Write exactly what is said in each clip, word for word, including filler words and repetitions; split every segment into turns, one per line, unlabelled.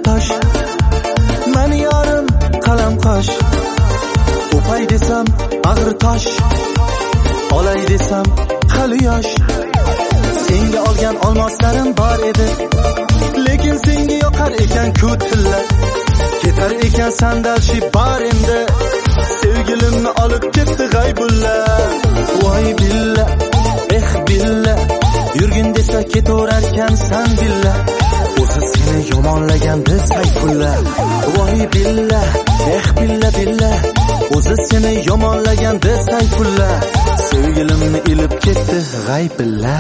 tosh, meni yorim qalam qosh. O'pay desam ag'ir tosh, olay desam hali yosh. Senga olgan olmoslarim bor edi, lekin senga yoqar ekan ko'tilla. Ketar ekan sandal shi bar endi, sevgilimni olib ketdi g'aybulla. Voy billa, eh billa, yurgin desa ketaverarkan san billa. O'zi seni yomonlaganda Sayfulla. Voy billa, eh billa billa, o'zi seni yomonlaganda Sayfulla. Sevgilimni ilib ketdi g'aybulla.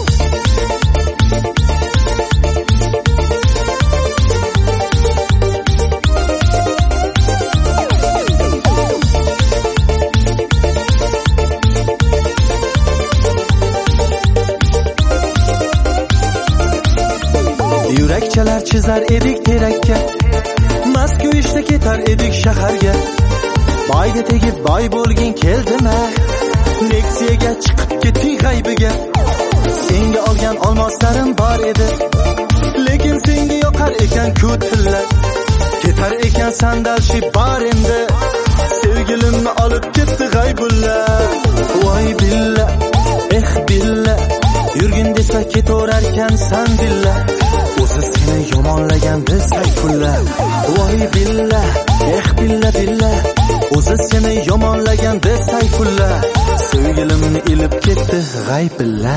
Yurakchalar chizar edik terakka, mast ko'yishda ketar edik shaharga. Boyga tegib boy bo'lgin keldimi, Nexia'ga chiqib keting g'aybiga. Senga olgan olmoslarim bor edi, lekin senga yoqar ekan ko'tilla. Ketar ekan sandal shi bar endi, sevgilimni olib ketdi g'aybulla. Voy billa, eh billa, yurgin desa ketaverarkan san billa. O'zi seni yomonlaganda Sayfulla. Voy billa, eh billa billa, o'zi seni yomonlaganda Sayfulla. Sevgilimni ilib ketdi g'aybulla.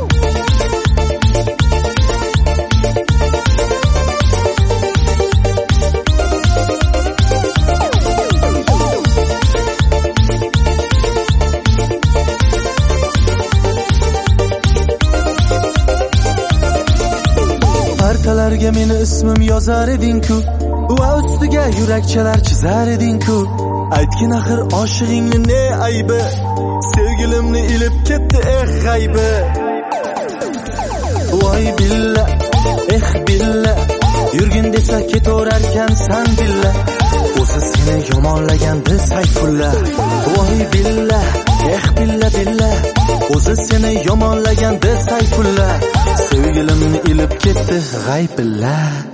Partalarga meni ismim yozar eding-ku, va ustiga yurakchalar chizar eding-ku. Aytgin axir oshig'ingni ne aybi, sevgilimni ilib ketdi eh g'aybi. Voy billa, eh billa, yurgin desa ketaverarkan san billa. O'zi seni yomonlaganda Sayfulla. Voy billa, eh billa billa, o'zi seni yomonlaganda Sayfulla. Sevgilimni ilib ketdi g'aybulla.